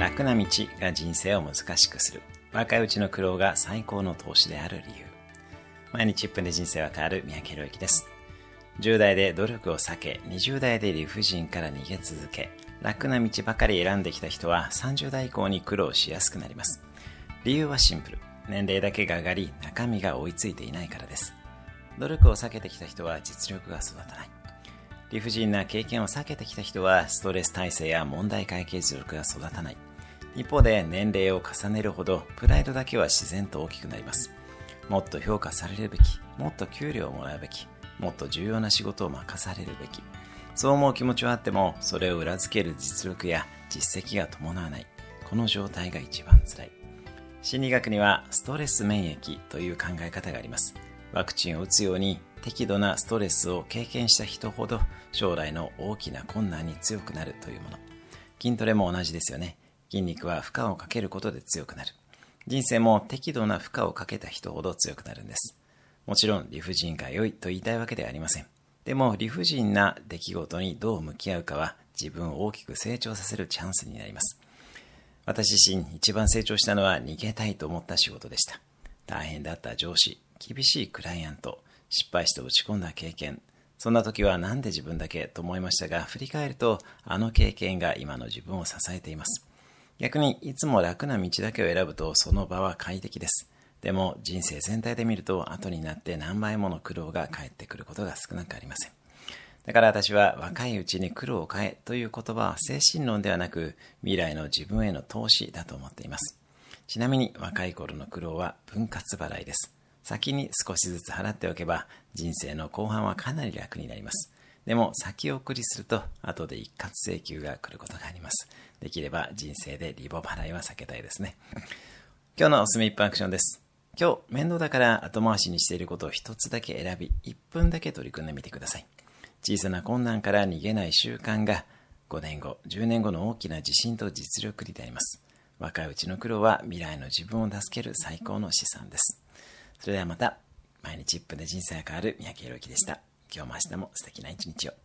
楽な道が人生を難しくする。若いうちの苦労が最高の投資である理由。毎日1分で人生は変わる三宅宏之です。10代で努力を避け、20代で理不尽から逃げ続け、楽な道ばかり選んできた人は30代以降に苦労しやすくなります。理由はシンプル。年齢だけが上がり、中身が追いついていないからです。努力を避けてきた人は実力が育たない。理不尽な経験を避けてきた人はストレス耐性や問題解決力が育たない。一方で年齢を重ねるほどプライドだけは自然と大きくなります。もっと評価されるべき、もっと給料をもらうべき、もっと重要な仕事を任されるべき。そう思う気持ちはあっても、それを裏付ける実力や実績が伴わない。この状態が一番辛い。心理学にはストレス免疫という考え方があります。ワクチンを打つように適度なストレスを経験した人ほど将来の大きな困難に強くなるというもの。筋トレも同じですよね。筋肉は負荷をかけることで強くなる。人生も適度な負荷をかけた人ほど強くなるんです。もちろん理不尽が良いと言いたいわけではありません。でも理不尽な出来事にどう向き合うかは自分を大きく成長させるチャンスになります。私自身一番成長したのは逃げたいと思った仕事でした。大変だった上司、厳しいクライアント、失敗して落ち込んだ経験。そんな時はなんで自分だけと思いましたが、振り返るとあの経験が今の自分を支えています。逆にいつも楽な道だけを選ぶとその場は快適です。でも人生全体で見ると後になって何倍もの苦労が返ってくることが少なくありません。だから私は若いうちに苦労を変えという言葉は精神論ではなく未来の自分への投資だと思っています。ちなみに若い頃の苦労は分割払いです。先に少しずつ払っておけば人生の後半はかなり楽になります。でも先送りすると後で一括請求が来ることがあります。できれば人生でリボ払いは避けたいですね。今日のおすすめ1分アクションです。今日面倒だから後回しにしていることを一つだけ選び1分だけ取り組んでみてください。小さな困難から逃げない習慣が5年後、10年後の大きな自信と実力になります。若いうちの苦労は未来の自分を助ける最高の資産です。それではまた。毎日1分で人生が変わる三宅宏之でした。今日も明日も素敵な一日を。